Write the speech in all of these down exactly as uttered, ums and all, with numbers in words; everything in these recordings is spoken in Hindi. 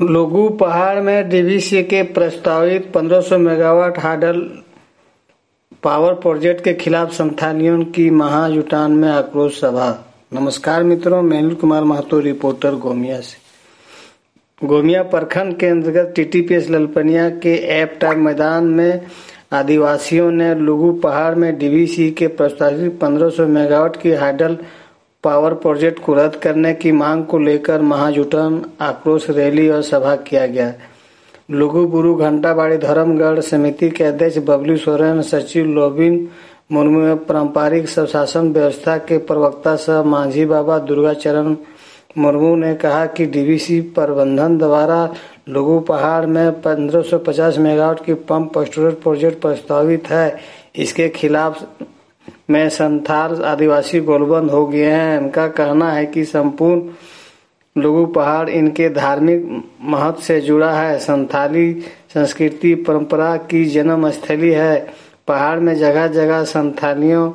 लोगू पहाड़ में डीवीसी के प्रस्तावित पंद्रह सौ मेगावाट हाइडल पावर प्रोजेक्ट के खिलाफ संथालियों की महाजुटान में आक्रोश सभा। नमस्कार मित्रों, मैं अनिल कुमार महतो, रिपोर्टर गोमिया से। गोमिया प्रखंड के अंतर्गत टीटीपीएस ललपनिया के एपटार मैदान में आदिवासियों ने लोगू पहाड़ में डीवीसी के प्रस्तावित पंद्रह सौ मेगावाट की हाइडल पावर प्रोजेक्ट को रद्द करने की मांग को लेकर महाजुटान, आक्रोश रैली और सभा किया गया। लोगू बुरु घंटाबाड़ी धर्मगढ़ समिति के अध्यक्ष बबलू सोरेन, सचिव लोबिन मुर्मू एवं पारंपरिक स्वशासन व्यवस्था के प्रवक्ता सह मांझी बाबा दुर्गाचरण मुर्मू ने कहा कि डीवीसी प्रबंधन द्वारा लोगू पहाड़ में पंद्रह सौ पचास मेगावाट की पंप स्टोरेज प्रोजेक्ट प्रस्तावित है। इसके खिलाफ में संथाल आदिवासी गोलबंद हो गए हैं। इनका कहना है कि संपूर्ण लोगू पहाड़ इनके धार्मिक महत्व से जुड़ा है। संथाली संस्कृति परंपरा की जन्म स्थली है। पहाड़ में जगह जगह संथालियों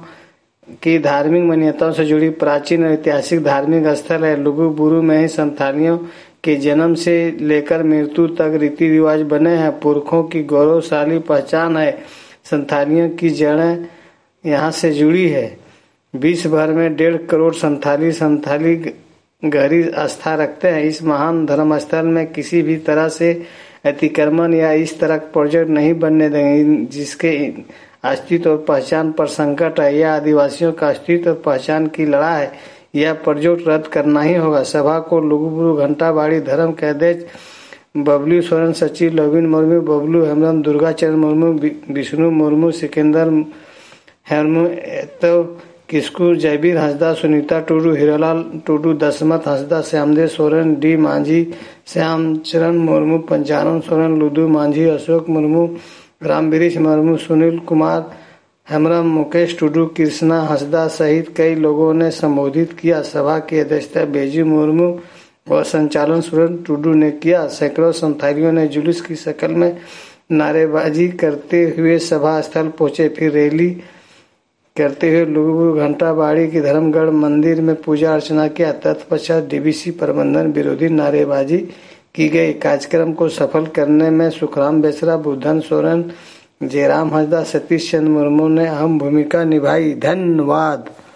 की धार्मिक मान्यताओं से जुड़ी प्राचीन और ऐतिहासिक धार्मिक स्थल है। लोगू बुरु में ही संथालियों के जन्म से लेकर मृत्यु तक रीति रिवाज बने हैं। पुरखों की गौरवशाली पहचान है। संथालियों की जड़ें यहाँ से जुड़ी है। विश्व भर में डेढ़ करोड़ संथाली संथाली गहरी आस्था रखते हैं। इस महान धर्मस्थल में किसी भी तरह से अतिक्रमण या इस तरह प्रोजेक्ट नहीं बनने देंगे जिसके अस्तित्व और पहचान पर संकट है। यह आदिवासियों का अस्तित्व और पहचान की लड़ाई है। यह प्रोजेक्ट रद्द करना ही होगा। सभा को लोगू बुरु घंटाबाड़ी धर्म के अध्यक्ष बबलू सोरेन, सचिव लोबिन मुर्मू, बबलू हेमरम, दुर्गाचरण मुर्मू, विष्णु मुर्मू, सिकंदर हेमू, तो किस्कू, जयबीर हंसदा, सुनीता टुडू, हीरालाल टुडू, दशमत हंसदा, श्यामदेव सोरेन, डी मांझी, श्यामचरण मुर्मू, पंचानन सोरेन, लुदू मांझी, अशोक मुर्मू, रामबिरीश मुर्मू, सुनील कुमार हेमरम, मुकेश टुडू, कृष्णा हंसदा सहित कई लोगों ने संबोधित किया। सभा की अध्यक्षता बेजू मुर्मू और संचालन सुरेन टुडू ने किया। सैकड़ों संथालियों ने जुलूस की शक्ल में नारेबाजी करते हुए सभा स्थल पहुंचे। फिर रैली करते हुए लोगू घंटाबाड़ी की धर्मगढ़ मंदिर में पूजा अर्चना किया। तत्पश्चात डीवीसी प्रबंधन विरोधी नारेबाजी की गई। कार्यक्रम को सफल करने में सुखराम बेसरा, बुद्धन सोरेन, जयराम हंसदा, सतीश चंद्र मुर्मू ने अहम भूमिका निभाई। धन्यवाद।